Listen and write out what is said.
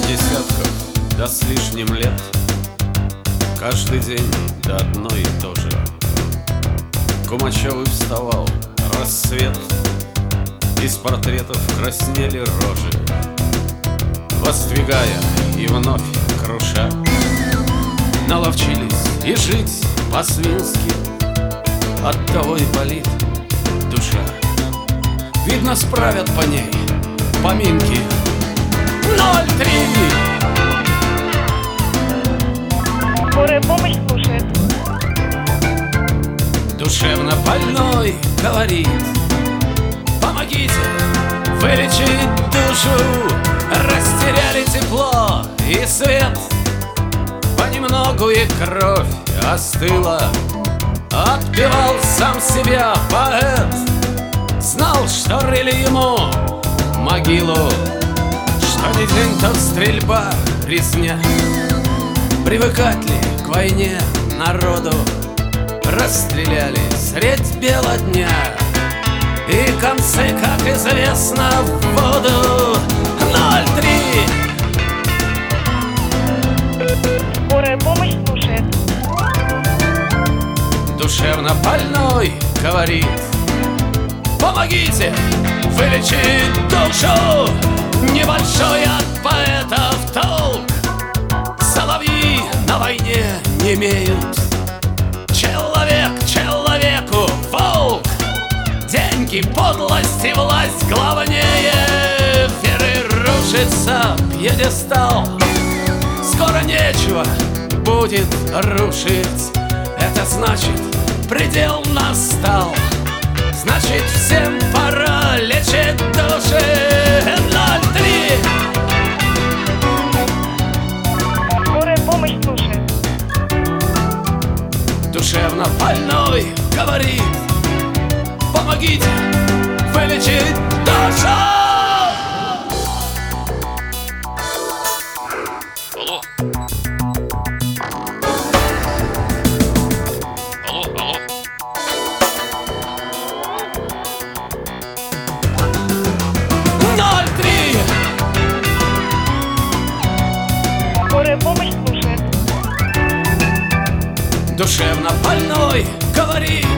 десятков да с лишним лет, каждый день да одно и то же. Кумачевый вставал, рассвет, из портретов краснели рожи, воздвигая и вновь круша. Наловчились и жить по-свински, оттого и болит душа. Видно, справят по ней поминки. 03. Скорая помощь слушает. Душевно больной говорит: помогите вылечить душу. Растеряли тепло и свет, понемногу и кровь остыла. Отпевал сам себя поэт, знал, что рыли ему могилу, что не день, то стрельба, резня. Привыкать ли к войне народу? Расстреляли средь бела дня, и концы, как известно, в воду. 03. Скорая помощь слушает. Душевно больной говорит: помогите вылечить душу. Небольшой от поэтов толк, соловьи на войне не имеют. Человек человеку волк, деньги, подлость и власть главнее. Веры рушится пьедестал, скоро нечего будет рушить. Это значит, предел настал, значит, всем пора лечить души. 03. Скорая помощь слушает. Душевно больной говорит: помогите вылечить душу. Алло. Алло, алло. Скорая помощь слушает. Душевно больной говорит: